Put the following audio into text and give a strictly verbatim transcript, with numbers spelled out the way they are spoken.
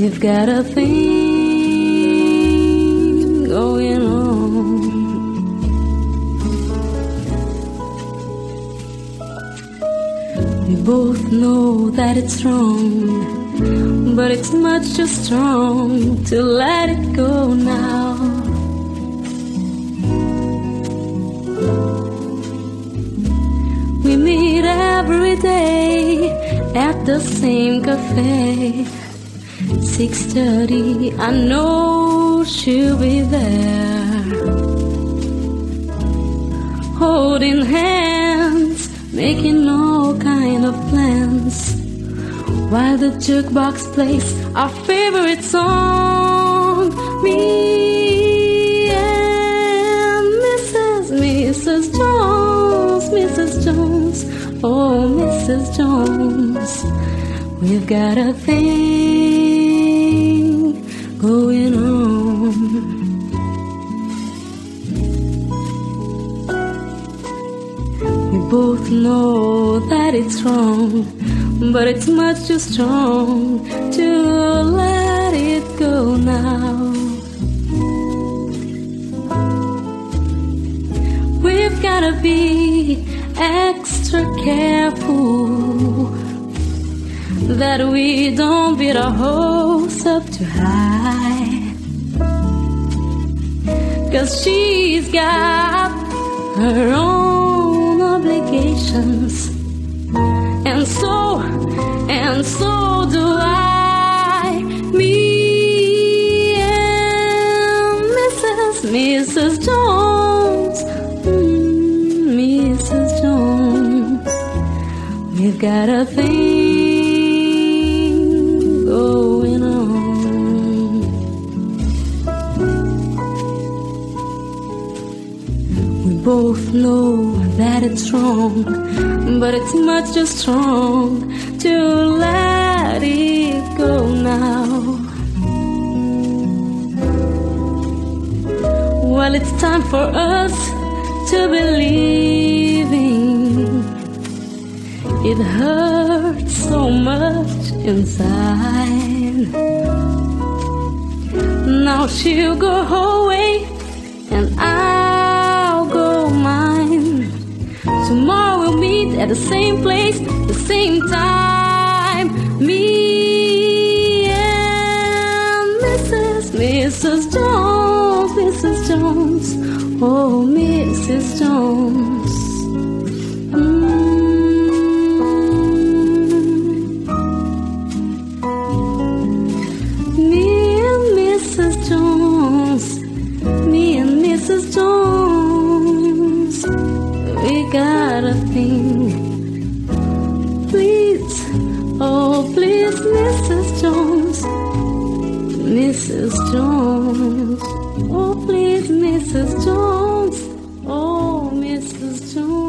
We've got a thing going on. We both know that it's wrong, but it's much too strong to let it go now. We meet every day at the same cafe. six thirty, I know she'll be there, holding hands, making all kind of plans, while the jukebox plays our favorite song. Me and Missus Missus Jones, Missus Jones, oh Missus Jones, we've got a thing going on. We both know that it's wrong, but it's much too strong to let it go now. We've gotta be extra careful that we don't beat our hopes up too high, 'cause she's got her own obligations, and so, and so do I. Me and Missus Missus Jones, mm, Missus Jones, we've got a thing going on. We both know that it's wrong, but it's much too strong to let it go now. Well, it's time for us to believing. It hurts so much inside. Now she'll go her way and I'll go mine. Tomorrow we'll meet at the same place, the same time. Me and Missus Missus Jones, Missus Jones, oh Missus Jones. Me and Missus Jones, we got a thing. Please, oh please, Missus Jones, Missus Jones, oh please, Missus Jones, oh Missus Jones.